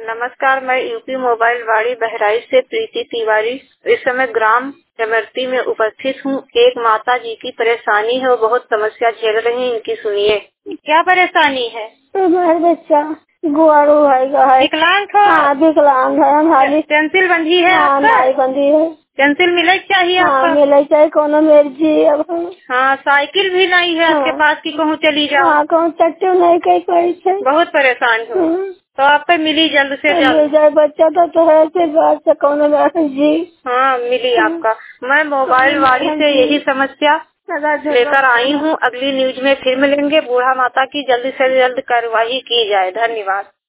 नमस्कार, मैं UP mobile वाड़ी बहराइच से प्रीति तिवारी इस समय ग्राम चमर्ती में उपस्थित हूँ। एक माता जी की परेशानी है, वो बहुत समस्या झेल रही हैं। इनकी सुनिए। क्या परेशानी है? हमारा बच्चा गुआरो है। विकलांग हो? हाँ, विकलांग है हमारी। पेंसिल बंधी है? हाँ, नहीं बंधी है। पेंसिल मिले चाहिए आपको? हाँ, मिले चाहिए कोनो मर्जी। अब हाँ, साइकिल भी नहीं है आपके पास की कहूँ चली जाओ? हाँ, कहूँ चट्टू नहीं कहीं पड़ी है। बहुत परेशान हो तो आपको मिली जल्द से जल्द। मिल जाए बच्चा तो है फिर बात से कोनो जी। हाँ, मिली आपका। मैं मोबाइल वाड़ी से यही समस्या लेकर आई हूँ। अगली न्यूज में फिर मिलेंगे। बूढ़ा माता की जल्द से जल्द कार्रवाई की जाए। धन्यवाद।